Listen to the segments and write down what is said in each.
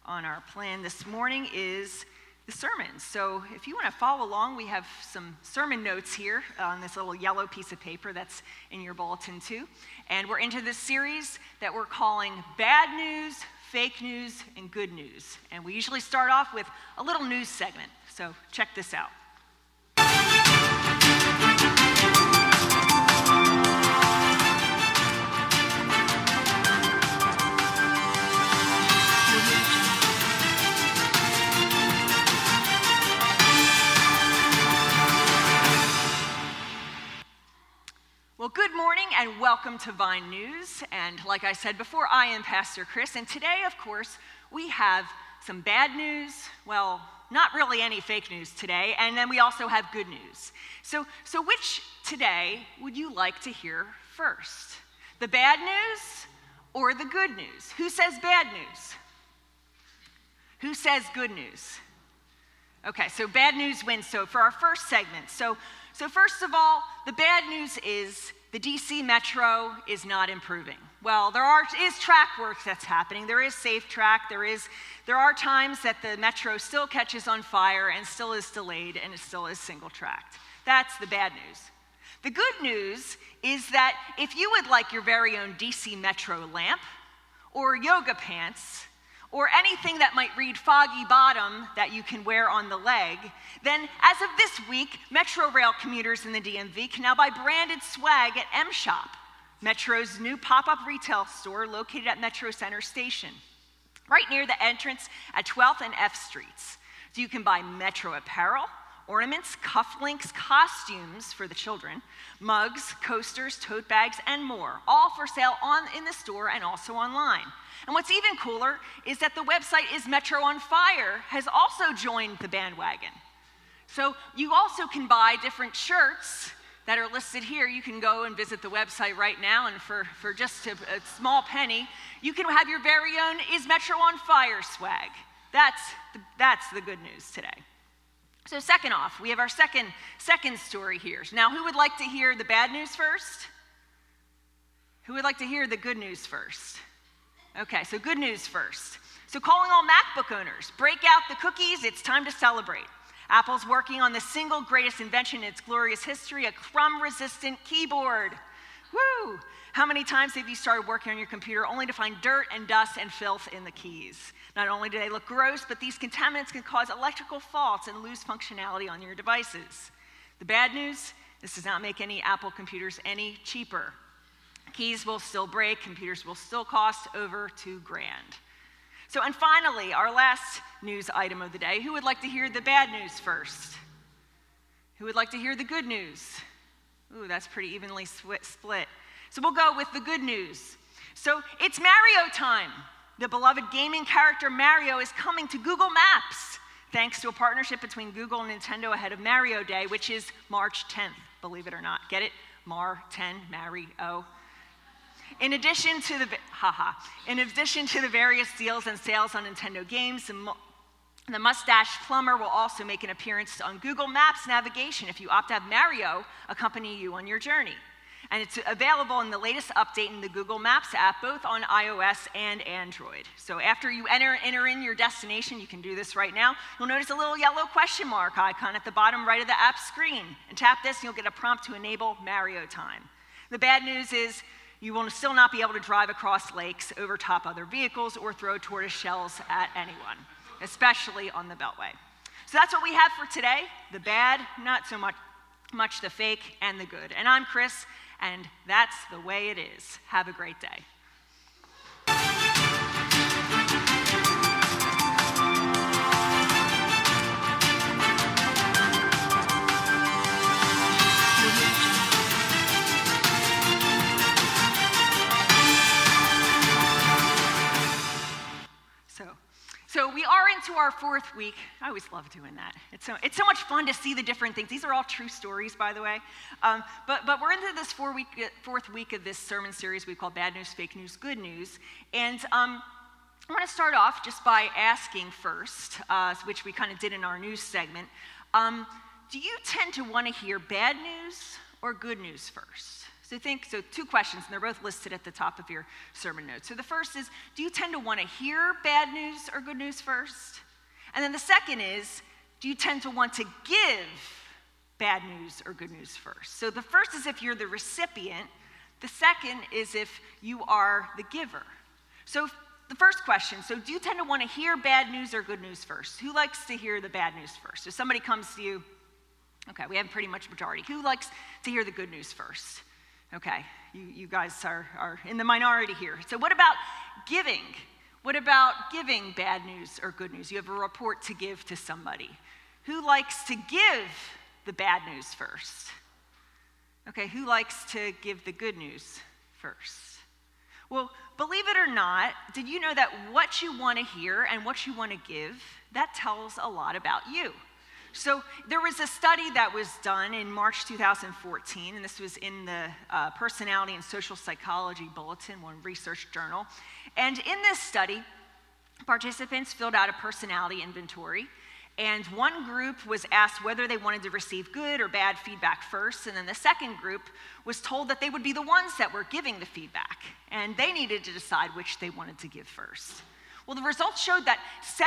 on our plan this morning is the sermons. So if you want to follow along, we have some sermon notes here on this little yellow piece of paper that's in your bulletin too. And we're into this series that we're calling Bad News, Fake News, and Good News. And we usually start off with a little news segment. So check this out. Well, good morning and welcome to Vine News. And like I said before, I am Pastor Chris. And today, of course, we have some bad news. Well, not really any fake news today. And then we also have good news. So which today would you like to hear first? The bad news or the good news? Who says bad news? Who says good news? Okay, so bad news wins. So for our first segment, So first of all, the bad news is the DC Metro is not improving. Well, there is track work that's happening. There is safe track. There are times that the Metro still catches on fire and still is delayed and it still is single tracked. That's the bad news. The good news is that if you would like your very own DC Metro lamp or yoga pants, or anything that might read Foggy Bottom that you can wear on the leg, then as of this week, Metro Rail commuters in the DMV can now buy branded swag at M-Shop, Metro's new pop-up retail store located at Metro Center Station, right near the entrance at 12th and F Streets. So you can buy Metro apparel, ornaments, cufflinks, costumes for the children, mugs, coasters, tote bags, and more, all for sale in the store and also online. And what's even cooler is that the website Is Metro on Fire has also joined the bandwagon. So you also can buy different shirts that are listed here. You can go and visit the website right now, and for just a small penny, you can have your very own Is Metro on Fire swag. That's the good news today. So second off, we have our second story here. Now, who would like to hear the bad news first? Who would like to hear the good news first? Okay, so good news first. So calling all MacBook owners, break out the cookies, it's time to celebrate. Apple's working on the single greatest invention in its glorious history, a crumb-resistant keyboard. Woo! How many times have you started working on your computer only to find dirt and dust and filth in the keys? Not only do they look gross, but these contaminants can cause electrical faults and lose functionality on your devices. The bad news, this does not make any Apple computers any cheaper. Keys will still break, computers will still cost over $2,000. So, and finally, our last news item of the day, who would like to hear the bad news first? Who would like to hear the good news? Ooh, that's pretty evenly split. So we'll go with the good news. So it's Mario time. The beloved gaming character Mario is coming to Google Maps, thanks to a partnership between Google and Nintendo ahead of Mario Day, which is March 10th, believe it or not. Get it? Mario. In addition to the various deals and sales on Nintendo games, the Mustache Plumber will also make an appearance on Google Maps navigation if you opt to have Mario accompany you on your journey. And it's available in the latest update in the Google Maps app, both on iOS and Android. So after you enter in your destination, you can do this right now, you'll notice a little yellow question mark icon at the bottom right of the app screen. And tap this and you'll get a prompt to enable Mario time. The bad news is you will still not be able to drive across lakes, overtop other vehicles, or throw tortoise shells at anyone, especially on the Beltway. So that's what we have for today, the bad, not so much the fake, and the good. And I'm Chris, and that's the way it is. Have a great day. So we are into our fourth week. I always love doing that. It's so much fun to see the different things. These are all true stories, by the way. But we're into this fourth week of this sermon series we call Bad News, Fake News, Good News. And I want to start off just by asking first, which we kind of did in our news segment, do you tend to want to hear bad news or good news first? So two questions, and they're both listed at the top of your sermon notes. So the first is, do you tend to want to hear bad news or good news first? And then the second is, do you tend to want to give bad news or good news first? So the first is if you're the recipient. The second is if you are the giver. So the first question, so do you tend to want to hear bad news or good news first? Who likes to hear the bad news first? If somebody comes to you, okay, we have pretty much majority. Who likes to hear the good news first? Okay, you guys are in the minority here. So what about giving? What about giving bad news or good news? You have a report to give to somebody. Who likes to give the bad news first? Okay, who likes to give the good news first? Well, believe it or not, did you know that what you want to hear and what you want to give, that tells a lot about you? So there was a study that was done in March 2014, and this was in the Personality and Social Psychology Bulletin, one research journal. And in this study, participants filled out a personality inventory, and one group was asked whether they wanted to receive good or bad feedback first, and then the second group was told that they would be the ones that were giving the feedback, and they needed to decide which they wanted to give first. Well, the results showed that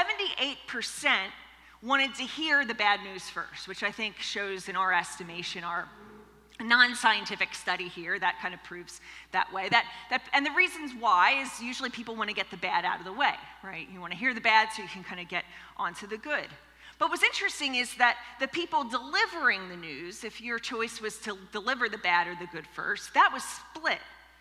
78% wanted to hear the bad news first, which I think shows in our estimation, our non-scientific study here, that kind of proves that way. And the reasons why is usually people want to get the bad out of the way, right? You want to hear the bad so you can kind of get onto the good. But what's interesting is that the people delivering the news, if your choice was to deliver the bad or the good first, that was split.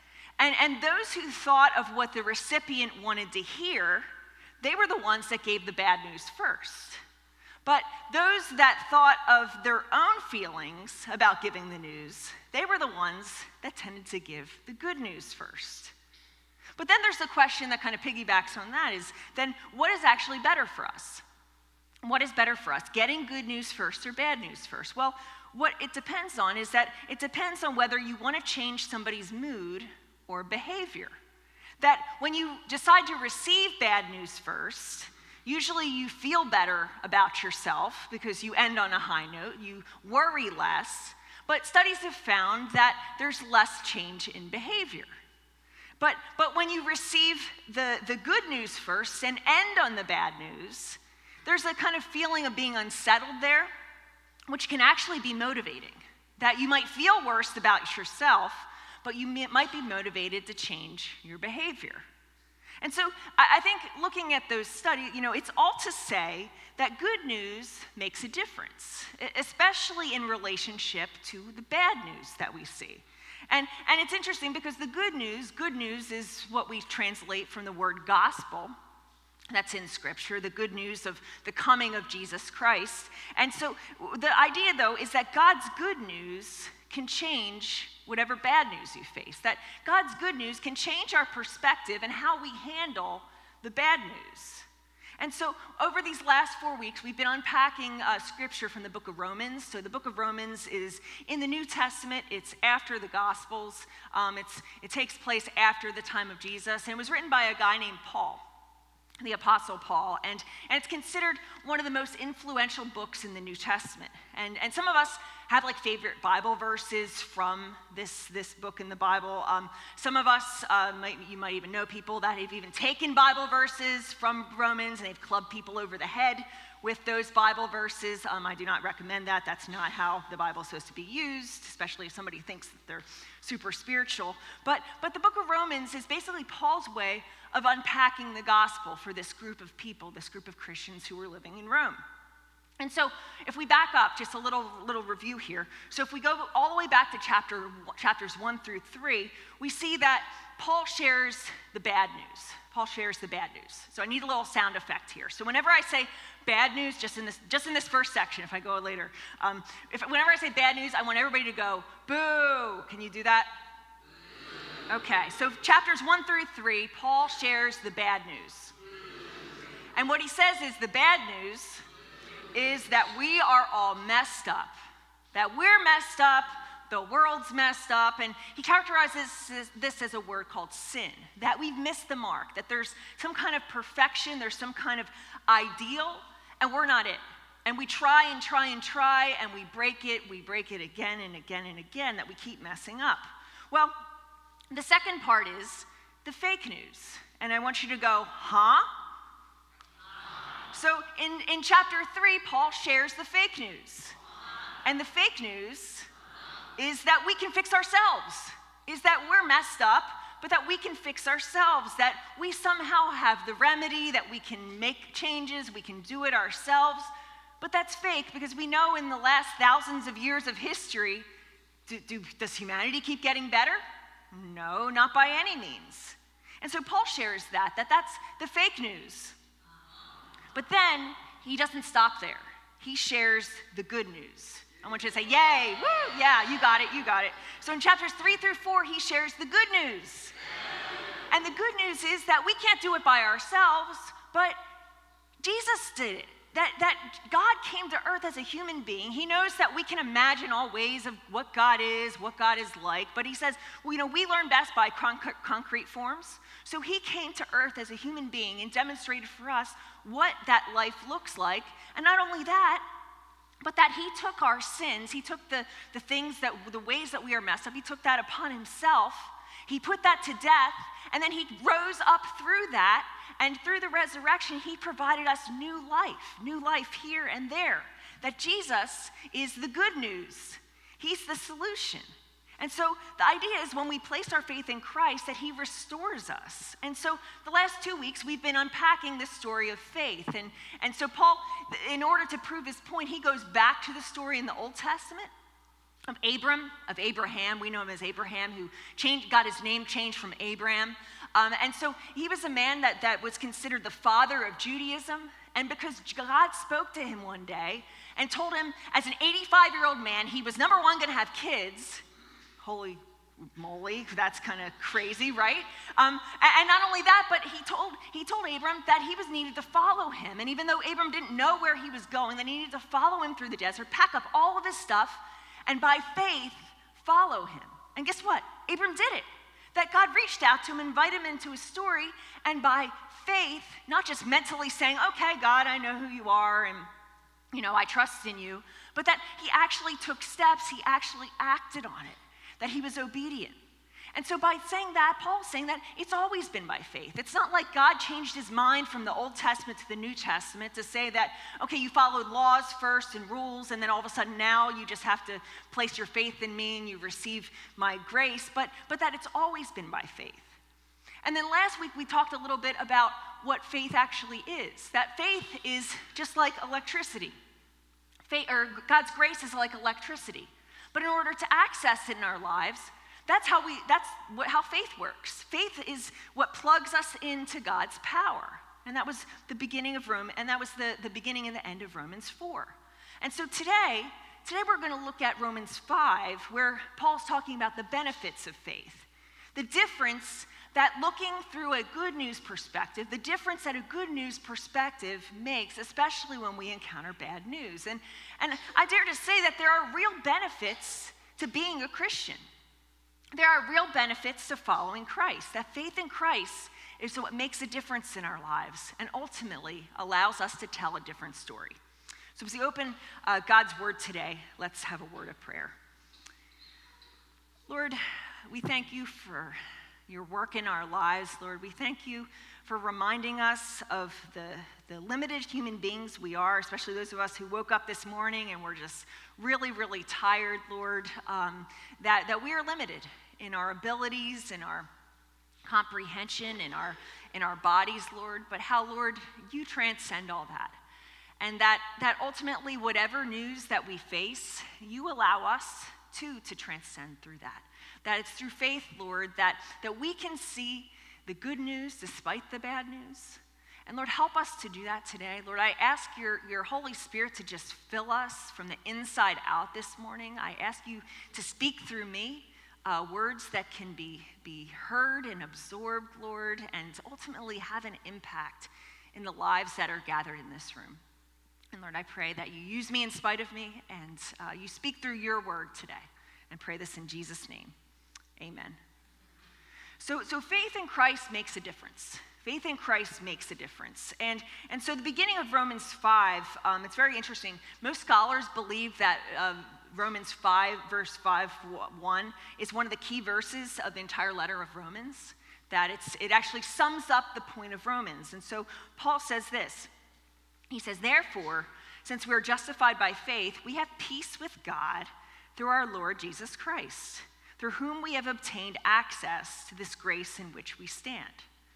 And those who thought of what the recipient wanted to hear, they were the ones that gave the bad news first. But those that thought of their own feelings about giving the news, they were the ones that tended to give the good news first. But then there's the question that kind of piggybacks on that is, then what is actually better for us? What is better for us, getting good news first or bad news first? Well, what it depends on is that it depends on whether you want to change somebody's mood or behavior. That when you decide to receive bad news first, usually you feel better about yourself because you end on a high note, you worry less, but studies have found that there's less change in behavior. But when you receive the good news first and end on the bad news, there's a kind of feeling of being unsettled there, which can actually be motivating. That you might feel worse about yourself, but you might be motivated to change your behavior. And so I think looking at those studies, it's all to say that good news makes a difference, especially in relationship to the bad news that we see. And it's interesting because the good news is what we translate from the word gospel. That's in Scripture, the good news of the coming of Jesus Christ. And so the idea, though, is that God's good news can change whatever bad news you face. That God's good news can change our perspective and how we handle the bad news. And so over these last 4 weeks, we've been unpacking Scripture from the book of Romans. So the book of Romans is in the New Testament. It's after the Gospels. It takes place after the time of Jesus. And it was written by a guy named Paul, the Apostle Paul, and it's considered one of the most influential books in the New Testament. And some of us have like favorite Bible verses from this book in the Bible. Some of us, you might even know people that have even taken Bible verses from Romans and they've clubbed people over the head with those Bible verses. I do not recommend that. That's not how the Bible is supposed to be used, especially if somebody thinks that they're super spiritual. But the book of Romans is basically Paul's way of unpacking the gospel for this group of people, this group of Christians who were living in Rome. And so if we back up, just a little review here. So if we go all the way back to chapters 1 through 3, we see that Paul shares the bad news. Paul shares the bad news. So I need a little sound effect here. So whenever I say bad news, just in this first section, if I go later, whenever I say bad news, I want everybody to go, boo. Can you do that? Okay, so chapters 1 through 3, Paul shares the bad news. And what he says is the bad news is that we are all messed up, that we're messed up, the world's messed up, and he characterizes this as a word called sin, that we've missed the mark, that there's some kind of perfection, there's some kind of ideal, and we're not it. And we try and we break it again and again and again, that we keep messing up. Well, the second part is the fake news. And I want you to go, huh? So in chapter 3, Paul shares the fake news. And the fake news is that we can fix ourselves, is that we're messed up, but that we can fix ourselves, that we somehow have the remedy, that we can make changes, we can do it ourselves. But that's fake, because we know in the last thousands of years of history, does humanity keep getting better? No, not by any means. And so Paul shares that's the fake news. But then he doesn't stop there. He shares the good news. I want you to say, yay, woo, yeah, you got it. So in chapters 3 through 4, he shares the good news. And the good news is that we can't do it by ourselves, but Jesus did it. That God came to earth as a human being. He knows that we can imagine all ways of what God is like, but he says, we learn best by concrete forms. So he came to earth as a human being and demonstrated for us what that life looks like. And not only that, but that he took our sins, he took the ways that we are messed up, he took that upon himself, he put that to death, and then he rose up through that, and through the resurrection, he provided us new life here and there. That Jesus is the good news. He's the solution. And so the idea is when we place our faith in Christ, that he restores us. And so the last 2 weeks, we've been unpacking this story of faith. And so Paul, in order to prove his point, he goes back to the story in the Old Testament of Abraham. We know him as Abraham, who got his name changed from Abram. And so he was a man that was considered the father of Judaism. And because God spoke to him one day and told him, as an 85-year-old man, he was, number one, going to have kids. Holy moly, that's kind of crazy, right? And not only that, but he told Abram that he was needed to follow him. And even though Abram didn't know where he was going, that he needed to follow him through the desert, pack up all of his stuff, and by faith, follow him. And guess what? Abram did it. That God reached out to him, invited him into his story, and by faith, not just mentally saying, okay, God, I know who you are, and I trust in you, but that he actually took steps, he actually acted on it, that he was obedient. And so by saying that, Paul's saying that it's always been by faith. It's not like God changed his mind from the Old Testament to the New Testament to say that, okay, you followed laws first and rules, and then all of a sudden now you just have to place your faith in me and you receive my grace, but that it's always been by faith. And then last week we talked a little bit about what faith actually is. That faith is just like electricity. God's grace is like electricity. But in order to access it in our lives, that's how faith works. Faith is what plugs us into God's power. And that was the beginning of the beginning and the end of Romans 4. And so today we're going to look at Romans 5, where Paul's talking about the benefits of faith. The difference that looking through a good news perspective, the difference that a good news perspective makes, especially when we encounter bad news. And I dare to say that there are real benefits to being a Christian. There are real benefits to following Christ. That faith in Christ is what makes a difference in our lives and ultimately allows us to tell a different story. So as we open God's word today, let's have a word of prayer. Lord, we thank you for your work in our lives. Lord, we thank you for reminding us of the limited human beings we are, especially those of us who woke up this morning and we're just really, really tired, Lord, that we are limited in our abilities, in our comprehension, in our bodies, Lord, but how, Lord, you transcend all that. And that ultimately, whatever news that we face, you allow us to transcend through that. That it's through faith, Lord, that we can see the good news despite the bad news. And Lord, help us to do that today. Lord, I ask your Holy Spirit to just fill us from the inside out this morning. I ask you to speak through me words that can be heard and absorbed, Lord, and ultimately have an impact in the lives that are gathered in this room. And Lord, I pray that you use me in spite of me, and you speak through your word today. And pray this in Jesus' name. Amen. So faith in Christ makes a difference. Faith in Christ makes a difference. And so the beginning of Romans 5, it's very interesting. Most scholars believe that Romans 5, verse 5:1 is one of the key verses of the entire letter of Romans, that it actually sums up the point of Romans. And so Paul says this. He says, therefore, since we are justified by faith, we have peace with God through our Lord Jesus Christ, through whom we have obtained access to this grace in which we stand.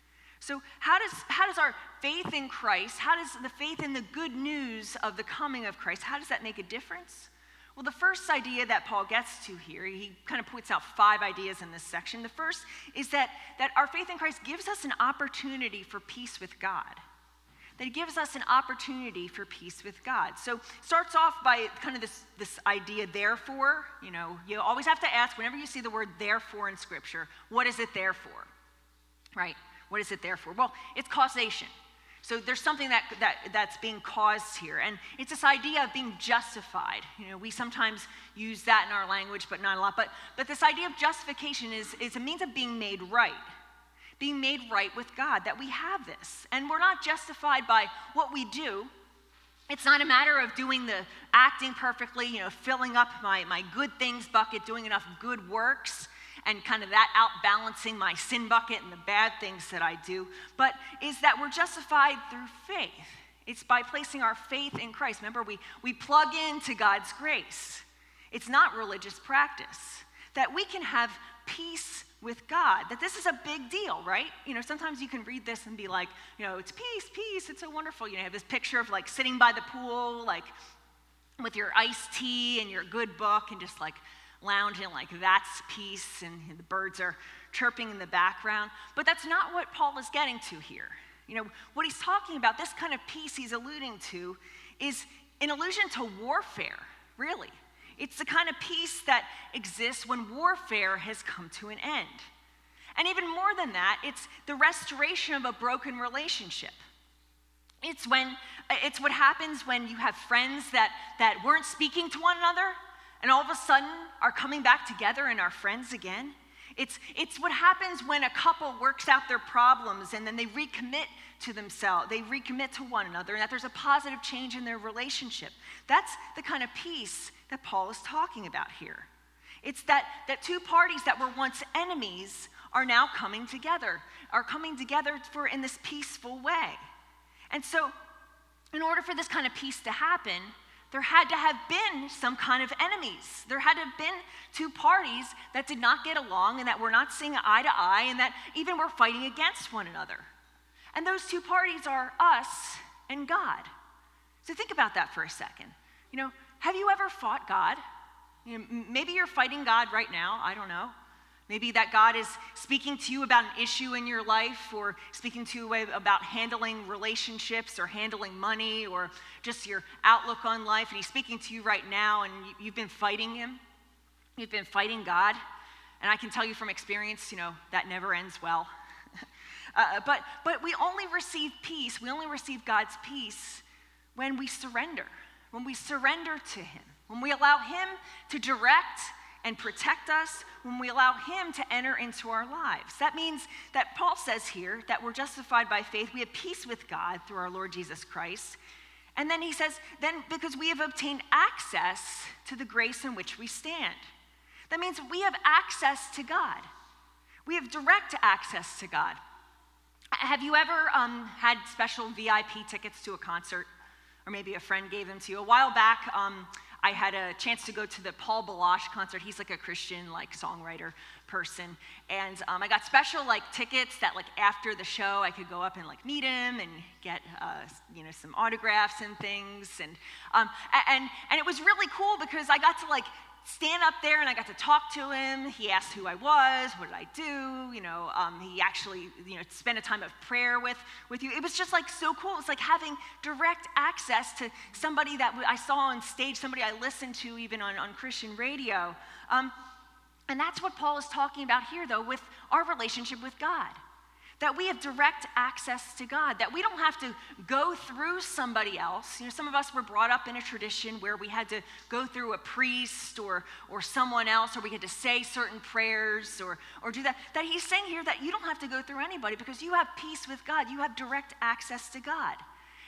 So how does our faith in Christ, how does the faith in the good news of the coming of Christ, how does that make a difference? Well, the first idea that Paul gets to here, he kind of points out 5 ideas in this section. The first is that our faith in Christ gives us an opportunity for peace with God. That it gives us an opportunity for peace with God. So it starts off by kind of this idea, therefore. You know, you always have to ask, whenever you see the word therefore in Scripture, what is it there for? Right? What is it there for? Well, it's causation. So there's something that's being caused here. And it's this idea of being justified. You know, we sometimes use that in our language, but not a lot. But this idea of justification is a means of being made right. Being made right with God, that we have this. And we're not justified by what we do. It's not a matter of doing the acting perfectly, you know, filling up my good things bucket, doing enough good works, and kind of that outbalancing my sin bucket and the bad things that I do. But is that we're justified through faith. It's by placing our faith in Christ. Remember, we plug into God's grace. It's not religious practice. That we can have peace with God, that this is a big deal, right? You know, sometimes you can read this and be like, you know, it's peace, it's so wonderful. You know, you have this picture of like sitting by the pool, like with your iced tea and your good book and just like lounging, like that's peace, and the birds are chirping in the background. But that's not what Paul is getting to here. You know, what he's talking about, this kind of peace he's alluding to, is an allusion to warfare, really. It's the kind of peace that exists when warfare has come to an end. And even more than that, it's the restoration of a broken relationship. It's what happens when you have friends that weren't speaking to one another and all of a sudden are coming back together and are friends again. It's what happens when a couple works out their problems and then they recommit to themselves, they recommit to one another, and that there's a positive change in their relationship. That's the kind of peace that Paul is talking about here. It's that 2 parties that were once enemies are now coming together in this peaceful way. And so, in order for this kind of peace to happen, there had to have been some kind of enemies. There had to have been 2 parties that did not get along and that were not seeing eye to eye and that even were fighting against one another. And those 2 parties are us and God. So think about that for a second. You know, have you ever fought God? You know, maybe you're fighting God right now, I don't know. Maybe that God is speaking to you about an issue in your life, or speaking to you about handling relationships or handling money or just your outlook on life, and he's speaking to you right now and you've been fighting him. You've been fighting God. And I can tell you from experience, you know, that never ends well. But we only receive peace, we only receive God's peace when we surrender to him, when we allow him to direct and protect us, when we allow him to enter into our lives. That means that Paul says here that we're justified by faith, we have peace with God through our Lord Jesus Christ. And then he says, then because we have obtained access to the grace in which we stand. That means we have access to God. We have direct access to God. Have you ever had special VIP tickets to a concert? Or maybe a friend gave them to you. A while back, I had a chance to go to the Paul Baloche concert. He's like a Christian, like songwriter person. And I got special like tickets that like after the show, I could go up and like meet him and get some autographs and things. And it was really cool because I got to like stand up there and I got to talk to him. He asked who I was, what did I do, he actually, spent a time of prayer with you. It was just like so cool. It's like having direct access to somebody that I saw on stage, somebody I listened to even on Christian radio. And that's what Paul is talking about here though, with our relationship with God. That we have direct access to God, that we don't have to go through somebody else. Some of us were brought up in a tradition where we had to go through a priest or someone else, or we had to say certain prayers or do that. That he's saying here that you don't have to go through anybody because you have peace with God. You have direct access to God.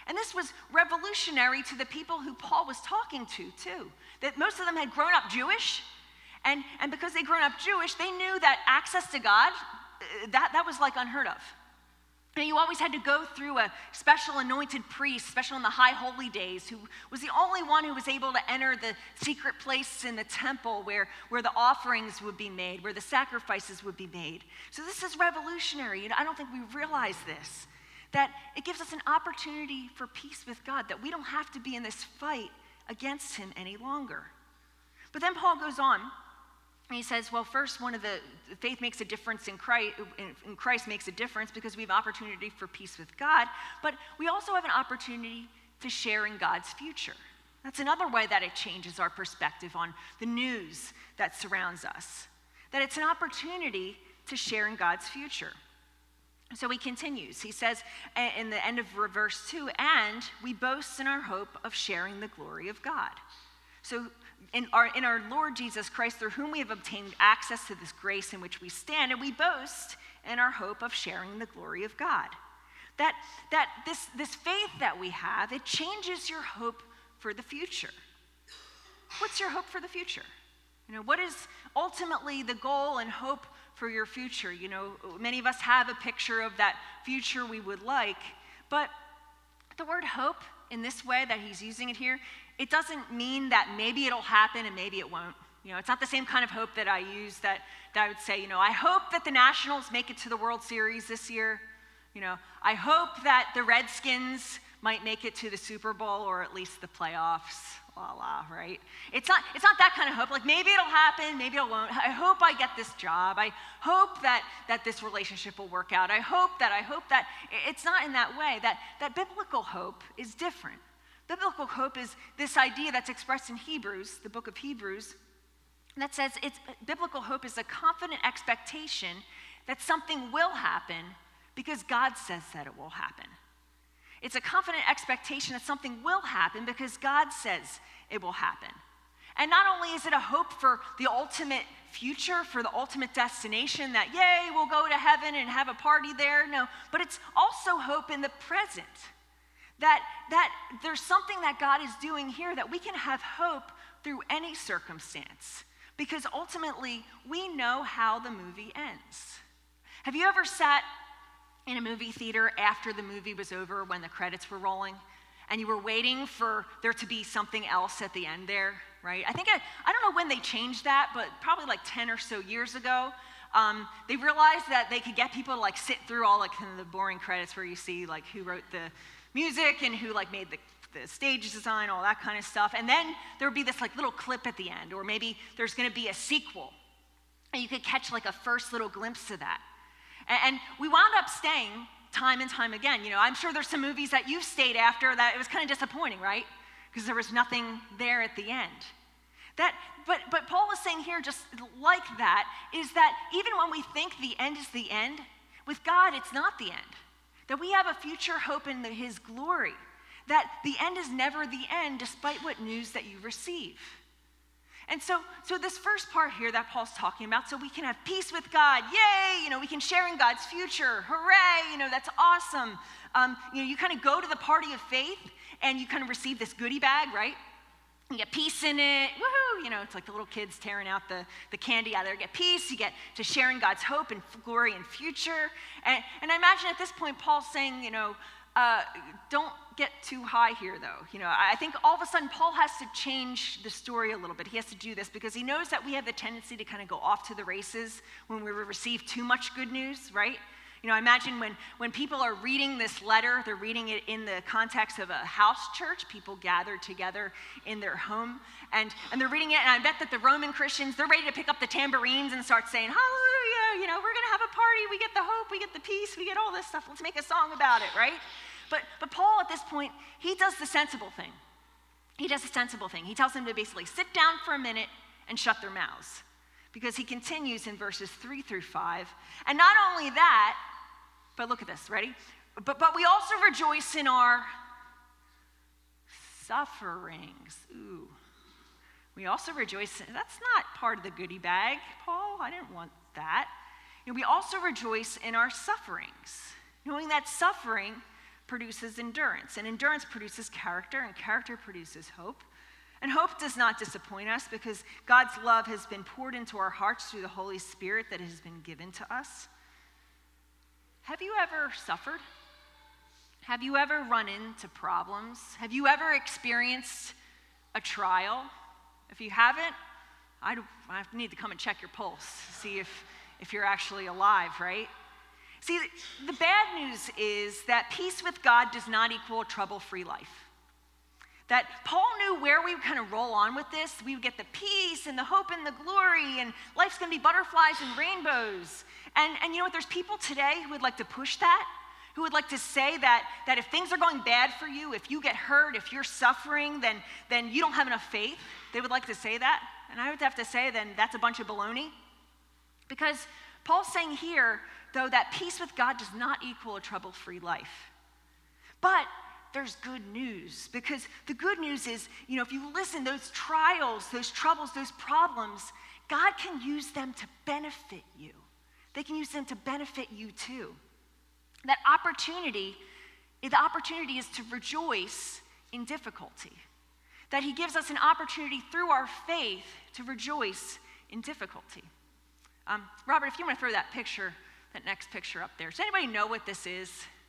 And this was revolutionary to the people who Paul was talking to, too. That most of them had grown up Jewish, and because they'd grown up Jewish, they knew that access to God, that was like unheard of. And you always had to go through a special anointed priest, especially on the high holy days, who was the only one who was able to enter the secret place in the temple where the offerings would be made, where the sacrifices would be made. So this is revolutionary, and I don't think we realize this, that it gives us an opportunity for peace with God, that we don't have to be in this fight against him any longer. But then Paul goes on, and he says, well, first, one of the faith makes a difference in Christ makes a difference because we have opportunity for peace with God, but we also have an opportunity to share in God's future. That's another way that it changes our perspective on the news that surrounds us, that it's an opportunity to share in God's future. So he continues. He says in the end of verse 2, and we boast in our hope of sharing the glory of God. So in our Lord Jesus Christ, through whom we have obtained access to this grace in which we stand, and we boast in our hope of sharing the glory of God. That this faith that we have, it changes your hope for the future. What's your hope for the future? What is ultimately the goal and hope for your future? Many of us have a picture of that future we would like, but the word hope in this way that he's using it here, it doesn't mean that maybe it'll happen and maybe it won't. It's not the same kind of hope that I use that I would say, I hope that the Nationals make it to the World Series this year. I hope that the Redskins might make it to the Super Bowl or at least the playoffs. Right? It's not that kind of hope. Like maybe it'll happen, maybe it won't. I hope I get this job. I hope that this relationship will work out. I hope that. It's not in that way. That biblical hope is different. Biblical hope is this idea that's expressed in Hebrews, the book of Hebrews, that says biblical hope is a confident expectation that something will happen because God says that it will happen. It's a confident expectation that something will happen because God says it will happen. And not only is it a hope for the ultimate future, for the ultimate destination, that yay, we'll go to heaven and have a party there, no, but it's also hope in the present. That there's something that God is doing here that we can have hope through any circumstance because ultimately we know how the movie ends. Have you ever sat in a movie theater after the movie was over when the credits were rolling and you were waiting for there to be something else at the end there, right? I don't know when they changed that, but probably like 10 or so years ago, they realized that they could get people to like sit through all like kind of the boring credits where you see like who wrote the music and who like made the stage design, all that kind of stuff. And then there would be this like little clip at the end, or maybe there's going to be a sequel. And you could catch like a first little glimpse of that. And we wound up staying time and time again. I'm sure there's some movies that you've stayed after that it was kind of disappointing, right? Because there was nothing there at the end. But Paul is saying here, just like that, is that even when we think the end is the end, with God, it's not the end. That we have a future hope in his glory. That the end is never the end, despite what news that you receive. And so this first part here that Paul's talking about, so we can have peace with God, yay, we can share in God's future, hooray, that's awesome. You kind of go to the party of faith and you kind of receive this goodie bag, right? You get peace in it, woohoo, it's like the little kids tearing out the candy out there. You get peace, you get to share in God's hope and glory and future. And I imagine at this point, Paul's saying, don't get too high here, though. I think all of a sudden Paul has to change the story a little bit. He has to do this because he knows that we have the tendency to kind of go off to the races when we receive too much good news, right? I imagine when people are reading this letter, they're reading it in the context of a house church, people gathered together in their home, and they're reading it, and I bet that the Roman Christians, they're ready to pick up the tambourines and start saying, hallelujah, we're going to have a party, we get the hope, we get the peace, we get all this stuff, let's make a song about it, right? But Paul, at this point, he does the sensible thing. He tells them to basically sit down for a minute and shut their mouths. Because he continues in verses 3 through 5. And not only that, but look at this, ready? But we also rejoice in our sufferings. Ooh. We also rejoice. That's not part of the goodie bag, Paul. I didn't want that. We also rejoice in our sufferings, knowing that suffering produces endurance, and endurance produces character, and character produces hope. And hope does not disappoint us because God's love has been poured into our hearts through the Holy Spirit that has been given to us. Have you ever suffered? Have you ever run into problems? Have you ever experienced a trial? If you haven't, I need to come and check your pulse, see if you're actually alive, right? See, the bad news is that peace with God does not equal a trouble-free life. That Paul knew where we would kind of roll on with this. We would get the peace and the hope and the glory, and life's going to be butterflies and rainbows. And you know what? There's people today who would like to push that, who would like to say that if things are going bad for you, if you get hurt, if you're suffering, then you don't have enough faith. They would like to say that. And I would have to say then that's a bunch of baloney. Because Paul's saying here, though, that peace with God does not equal a trouble-free life. But there's good news, because the good news is, if you listen, those trials, those troubles, those problems, God can use them to benefit you. They can use them to benefit you too. The opportunity is to rejoice in difficulty. That he gives us an opportunity through our faith to rejoice in difficulty. Robert, if you want to throw that next picture up there. Does anybody know what this is?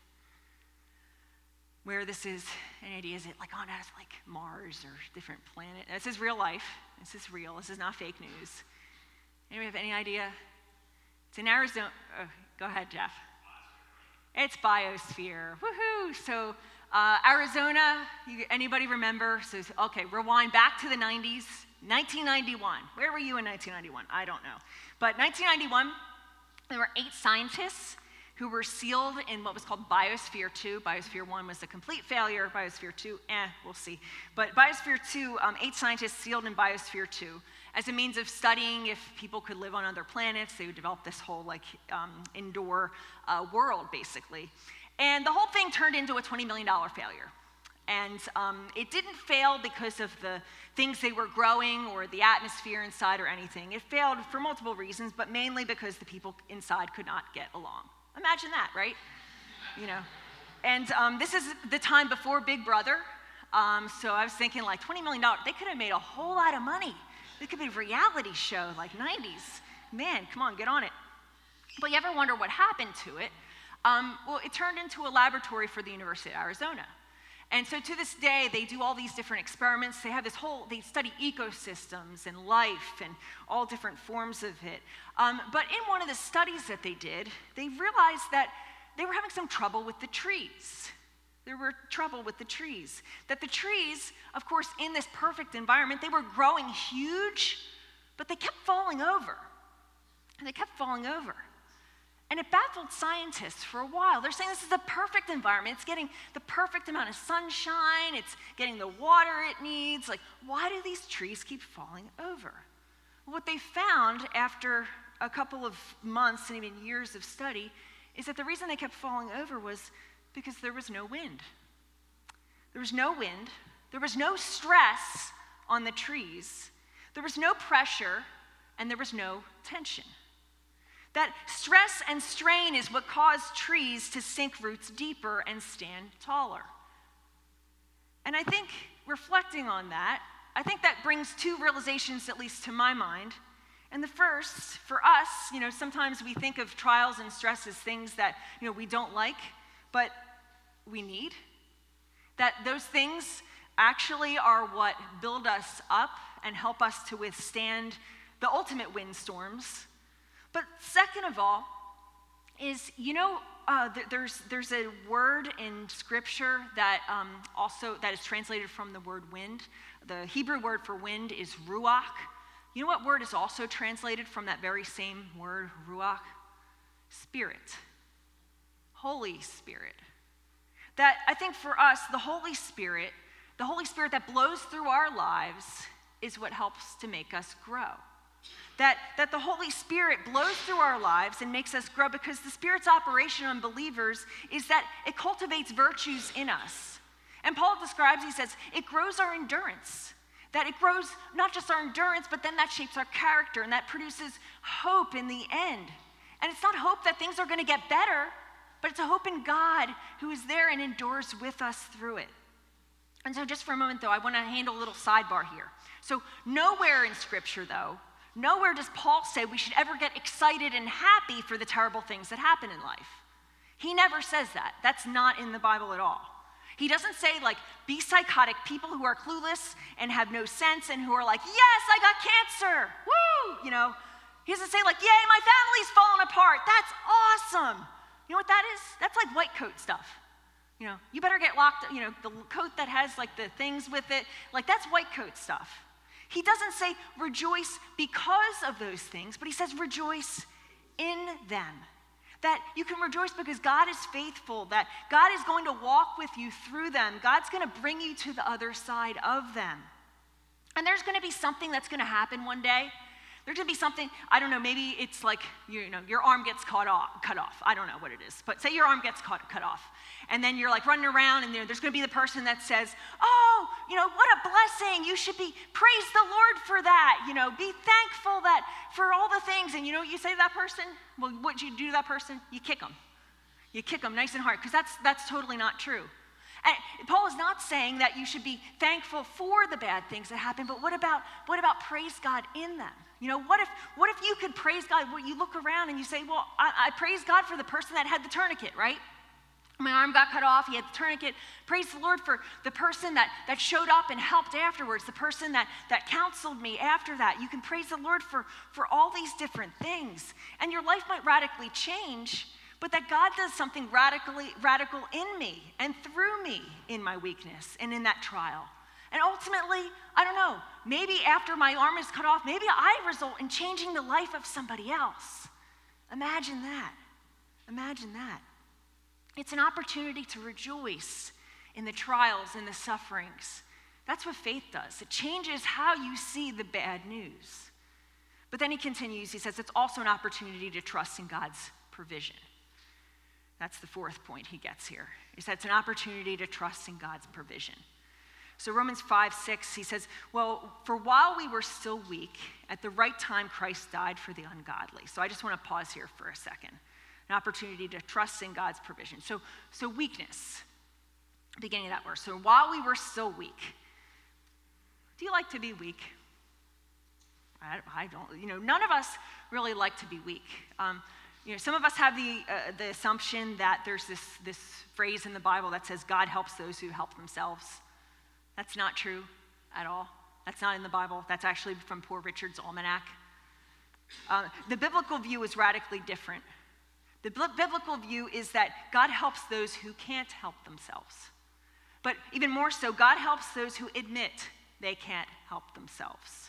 Where this is? Any idea? Is it like on us, like Mars or different planet? This is real life. This is real. This is not fake news. Anybody have any idea? It's in Arizona. Oh, go ahead, Jeff. It's biosphere. Woohoo! So Arizona, anybody remember? So, okay, rewind back to the 90s, 1991. Where were you in 1991? I don't know. But 1991, there were 8 scientists who were sealed in what was called Biosphere 2. Biosphere 1 was a complete failure. Biosphere 2, we'll see. But Biosphere 2, 8 scientists sealed in Biosphere 2 as a means of studying if people could live on other planets. They would develop this whole indoor world, basically. And the whole thing turned into a $20 million failure. And it didn't fail because of the things they were growing or the atmosphere inside or anything. It failed for multiple reasons, but mainly because the people inside could not get along. Imagine that, right? And this is the time before Big Brother. So I was thinking like $20 million, they could have made a whole lot of money. It could be a reality show like 90s. Man, come on, get on it. But you ever wonder what happened to it? Well, it turned into a laboratory for the University of Arizona. And so to this day, they do all these different experiments. They study ecosystems and life and all different forms of it. But in one of the studies that they did, they realized that they were having some trouble with the trees. There were trouble with the trees. That the trees, of course, in this perfect environment, they were growing huge, but they kept falling over. And they kept falling over. And it baffled scientists for a while. They're saying this is the perfect environment. It's getting the perfect amount of sunshine. It's getting the water it needs. Why do these trees keep falling over? What they found after a couple of months and even years of study is that the reason they kept falling over was because there was no wind. There was no wind. There was no stress on the trees. There was no pressure, and there was no tension. That stress and strain is what caused trees to sink roots deeper and stand taller. And I think reflecting on that, I think that brings 2 realizations, at least to my mind. And the first, for us, sometimes we think of trials and stress as things that, we don't like, but we need. That those things actually are what build us up and help us to withstand the ultimate windstorms. But second of all is, there's a word in Scripture that that is translated from the word wind. The Hebrew word for wind is ruach. You know what word is also translated from that very same word, ruach? Spirit. Holy Spirit. That I think for us, the Holy Spirit that blows through our lives is what helps to make us grow. That the Holy Spirit blows through our lives and makes us grow because the Spirit's operation on believers is that it cultivates virtues in us. And Paul describes, he says, it grows our endurance. That it grows not just our endurance, but then that shapes our character and that produces hope in the end. And it's not hope that things are going to get better. but it's a hope in God who is there and endures with us through it. And so just for a moment, though, I want to handle a little sidebar here. So nowhere in Scripture, though, nowhere does Paul say we should ever get excited and happy for the terrible things that happen in life. He never says that. That's not in the Bible at all. He doesn't say, like, be psychotic, people who are clueless and have no sense and who are like, yes, I got cancer, woo, you know. He doesn't say, like, yay, my family's falling apart. That's awesome. You know what that is? That's like white coat stuff. You know, you better get locked, you know, the coat that has, like, the things with it, like, that's white coat stuff. He doesn't say rejoice because of those things, but he says rejoice in them. That you can rejoice because God is faithful, that God is going to walk with you through them. God's going to bring you to the other side of them. And there's going to be something that's going to happen one day. There's going to be something, I don't know, maybe it's like, you know, your arm gets cut off. I don't know what it is, but say your arm gets cut off. And then you're like running around and there's going to be the person that says, oh, you know, what a blessing. You should praise the Lord for that. You know, be thankful that for all the things. And you know what you say to that person? Well, what do you do to that person? You kick them. You kick them nice and hard because that's totally not true. And Paul is not saying that you should be thankful for the bad things that happen, but what about praise God in them? You know, what if you could praise God? Well, you look around and you say, well, I praise God for the person that had the tourniquet, right? My arm got cut off, he had the tourniquet. Praise the Lord for the person that showed up and helped afterwards, the person that counseled me after that. You can praise the Lord for all these different things. And your life might radically change, but that God does something radical in me and through me in my weakness and in that trial. And ultimately, I don't know, maybe after my arm is cut off, maybe I result in changing the life of somebody else. Imagine that. Imagine that. It's an opportunity to rejoice in the trials and the sufferings. That's what faith does. It changes how you see the bad news. But then he continues, he says it's also an opportunity to trust in God's provision. That's the fourth point he gets here. He says it's an opportunity to trust in God's provision. So Romans 5:6, he says, well, for while we were still weak, at the right time Christ died for the ungodly. So I just want to pause here for a second. An opportunity to trust in God's provision. So weakness, beginning of that verse. So while we were still weak. Do you like to be weak? I don't. You know, none of us really like to be weak. You know, some of us have the assumption that there's this phrase in the Bible that says God helps those who help themselves. That's not true at all. That's not in the Bible. That's actually from Poor Richard's Almanac. The biblical view is radically different. The biblical view is that God helps those who can't help themselves. But even more so, God helps those who admit they can't help themselves.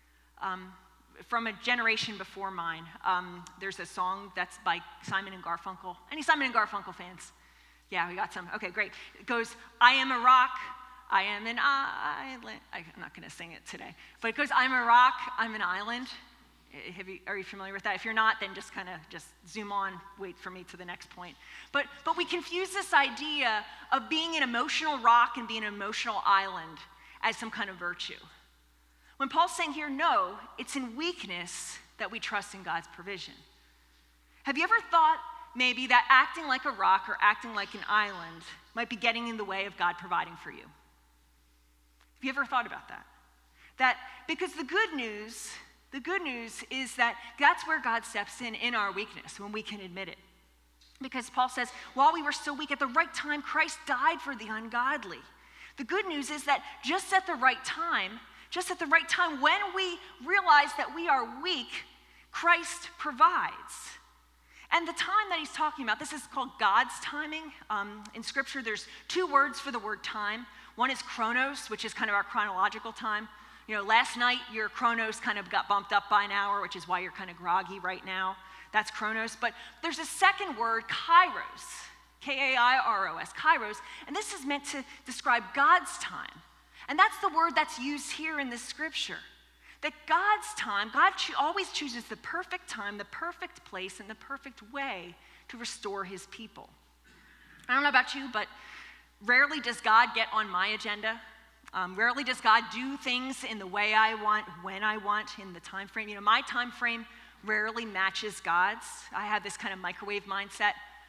From a generation before mine, there's a song that's by Simon and Garfunkel. Any Simon and Garfunkel fans? Yeah, we got some. Okay, great. It goes, I am a rock, I am an island. I'm not going to sing it today. But it goes, I'm a rock, I'm an island. Are you familiar with that? If you're not, then just kind of zoom on, wait for me to the next point. But we confuse this idea of being an emotional rock and being an emotional island as some kind of virtue. When Paul's saying here, no, it's in weakness that we trust in God's provision. Have you ever thought maybe that acting like a rock or acting like an island might be getting in the way of God providing for you? Have you ever thought about that? That because the good news is that that's where God steps in our weakness, when we can admit it. Because Paul says, while we were still weak, at the right time, Christ died for the ungodly. The good news is that just at the right time, when we realize that we are weak, Christ provides. And the time that he's talking about, this is called God's timing. In Scripture, there's two words for the word time. One is chronos, which is kind of our chronological time. You know, last night your chronos kind of got bumped up by an hour, which is why you're kind of groggy right now. That's chronos. But there's a second word, kairos, K-A-I-R-O-S, kairos, and this is meant to describe God's time. And that's the word that's used here in this scripture. That God's time, God always chooses the perfect time, the perfect place, and the perfect way to restore his people. I don't know about you, but rarely does God get on my agenda. Rarely does God do things in the way I want, when I want, in the time frame. You know, my time frame rarely matches God's. I have this kind of microwave mindset.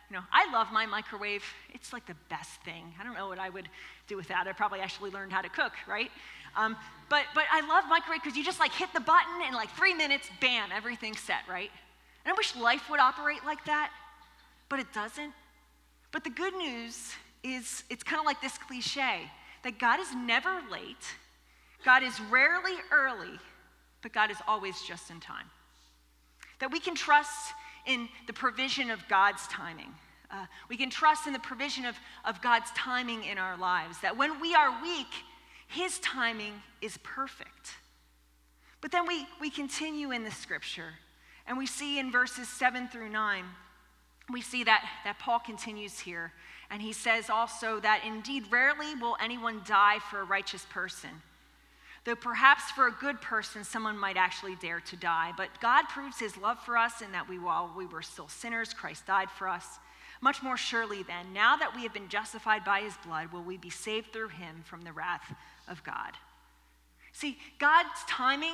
I love my microwave. It's like the best thing. I don't know what I would do without it. I probably actually learned how to cook, right? But I love microwave because you just like hit the button and like 3 minutes, bam, everything's set, right? And I wish life would operate like that, but it doesn't. But the good news is it's kind of like this cliche that God is never late, God is rarely early, but God is always just in time. That we can trust in the provision of God's timing. We can trust in the provision of God's timing in our lives. That when we are weak, his timing is perfect. But then we continue in the scripture, and we see in verses 7 through 9, we see that Paul continues here, and he says also that indeed rarely will anyone die for a righteous person, though perhaps for a good person someone might actually dare to die. But God proves his love for us in that while we were still sinners, Christ died for us. Much more surely then, now that we have been justified by his blood, will we be saved through him from the wrath of God. See, God's timing,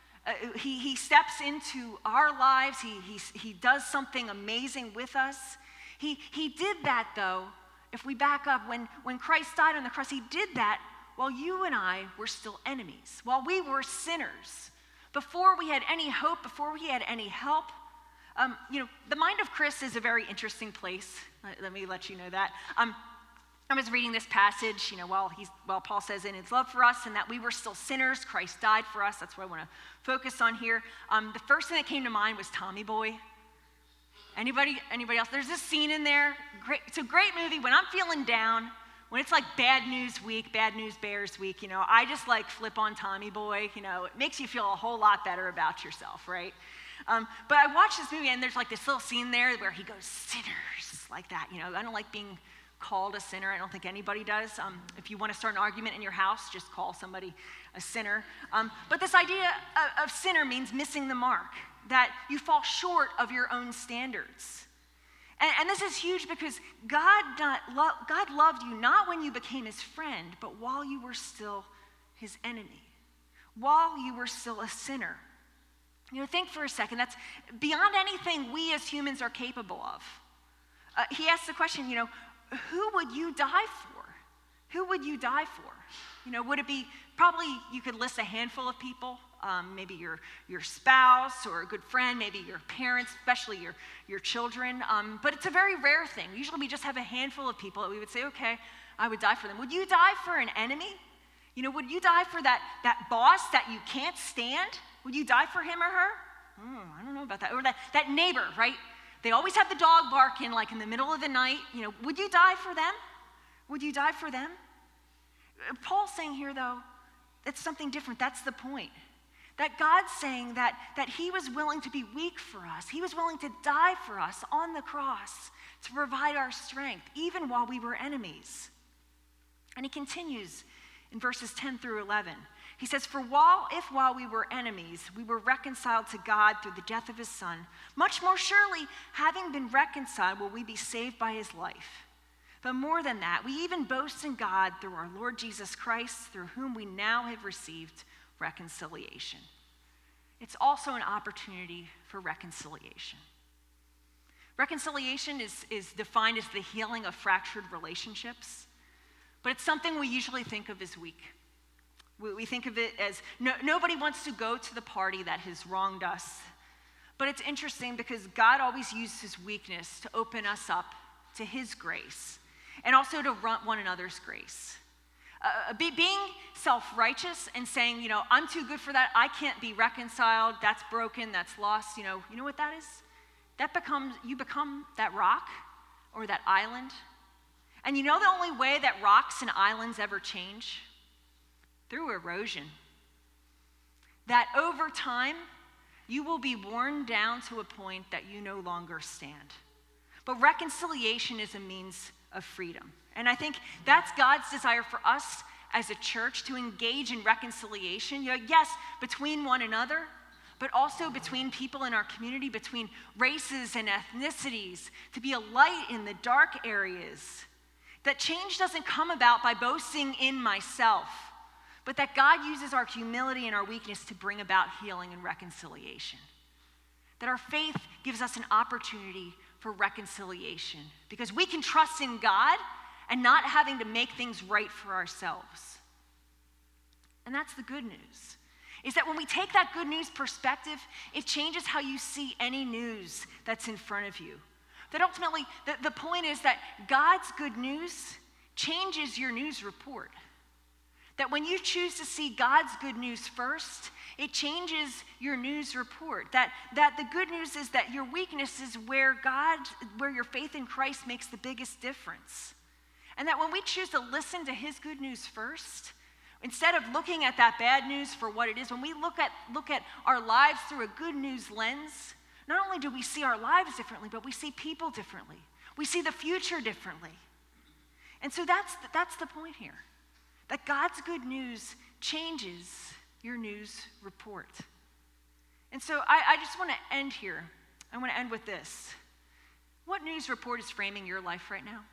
he steps into our lives. He does something amazing with us. He did that, though, if we back up, when Christ died on the cross, he did that while you and I were still enemies, while we were sinners, before we had any hope, before we had any help. The mind of Chris is a very interesting place. Let me let you know that. I was reading this passage, while Paul says in his love for us and that we were still sinners, Christ died for us. That's what I want to focus on here. The first thing that came to mind was Tommy Boy. Anybody else? There's this scene in there. It's a great movie. When I'm feeling down, when it's like bad news week, bad news bears week, I just like flip on Tommy Boy. It makes you feel a whole lot better about yourself, right? But I watched this movie, and there's like this little scene there where he goes, sinners, like that. I don't like being called a sinner. I don't think anybody does. If you want to start an argument in your house, just call somebody a sinner. But this idea of sinner means missing the mark, that you fall short of your own standards. And this is huge because God loved you not when you became his friend, but while you were still his enemy, while you were still a sinner. Think for a second. That's beyond anything we as humans are capable of. He asks the question, who would you die for? Who would you die for? Would it be, probably you could list a handful of people, maybe your spouse or a good friend, maybe your parents, especially your children. But it's a very rare thing. Usually we just have a handful of people that we would say, okay, I would die for them. Would you die for an enemy? Would you die for that boss that you can't stand? Would you die for him or her? I don't know about that. Or that neighbor, right? They always have the dog barking like in the middle of the night. Would you die for them? Would you die for them? Paul's saying here, though, it's something different. That's the point. That God's saying that he was willing to be weak for us. He was willing to die for us on the cross to provide our strength, even while we were enemies. And he continues in verses 10 through 11. He says, for while we were enemies, we were reconciled to God through the death of his son, much more surely, having been reconciled, will we be saved by his life. But more than that, we even boast in God through our Lord Jesus Christ, through whom we now have received reconciliation. It's also an opportunity for reconciliation. Reconciliation is defined as the healing of fractured relationships, but it's something we usually think of as weak. We think of it as nobody wants to go to the party that has wronged us. But it's interesting because God always used his weakness to open us up to his grace and also to one another's grace. Being self-righteous and saying, I'm too good for that, I can't be reconciled, that's broken, that's lost, you know what that is? You become that rock or that island. And the only way that rocks and islands ever change? Through erosion. That over time, you will be worn down to a point that you no longer stand. But reconciliation is a means of freedom. And I think that's God's desire for us as a church to engage in reconciliation. Yes, between one another, but also between people in our community, between races and ethnicities, to be a light in the dark areas. That change doesn't come about by boasting in myself, but that God uses our humility and our weakness to bring about healing and reconciliation. That our faith gives us an opportunity for reconciliation because we can trust in God and not having to make things right for ourselves. And that's the good news, is that when we take that good news perspective, it changes how you see any news that's in front of you. That ultimately, the point is that God's good news changes your news report. That when you choose to see God's good news first, it changes your news report. That the good news is that your weakness is where your faith in Christ makes the biggest difference. And that when we choose to listen to his good news first, instead of looking at that bad news for what it is, when we look at our lives through a good news lens, not only do we see our lives differently, but we see people differently. We see the future differently. And so that's the point here. That God's good news changes your news report. And so I just want to end here. I want to end with this. What news report is framing your life right now?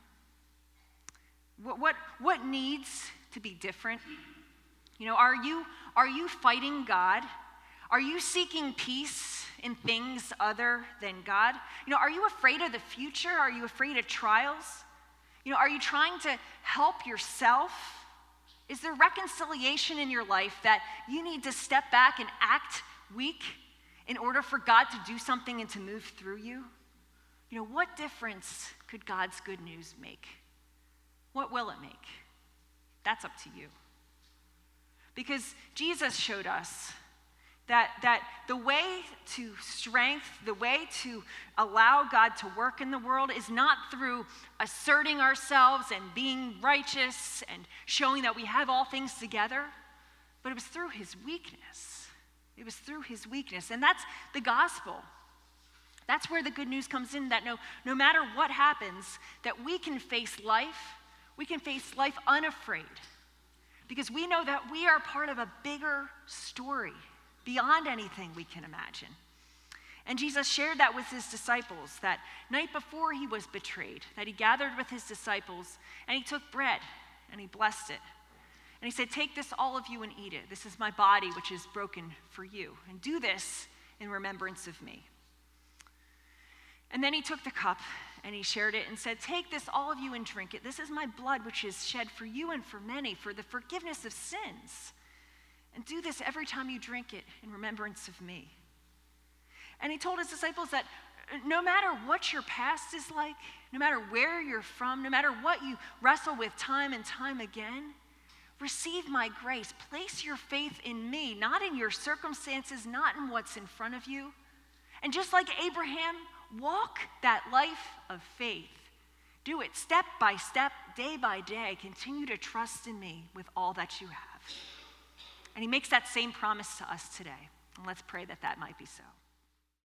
What needs to be different? Are you fighting God? Are you seeking peace in things other than God? Are you afraid of the future? Are you afraid of trials? Are you trying to help yourself? Is there reconciliation in your life that you need to step back and act weak in order for God to do something and to move through you? What difference could God's good news make? What will it make? That's up to you. Because Jesus showed us that the way to strength, the way to allow God to work in the world is not through asserting ourselves and being righteous and showing that we have all things together, but it was through his weakness. It was through his weakness. And that's the gospel. That's where the good news comes in, that no matter what happens, that we can face life unafraid. Because we know that we are part of a bigger story beyond anything we can imagine. And Jesus shared that with his disciples that night before he was betrayed, that he gathered with his disciples and he took bread and he blessed it. And he said, "Take this, all of you, and eat it. This is my body, which is broken for you. And do this in remembrance of me." And then he took the cup and he shared it and said, "Take this, all of you, and drink it. This is my blood, which is shed for you and for many for the forgiveness of sins. And do this every time you drink it in remembrance of me." And he told his disciples that no matter what your past is like, no matter where you're from, no matter what you wrestle with time and time again, receive my grace. Place your faith in me, not in your circumstances, not in what's in front of you. And just like Abraham, walk that life of faith. Do it step by step, day by day. Continue to trust in me with all that you have. And he makes that same promise to us today. And let's pray that that might be so.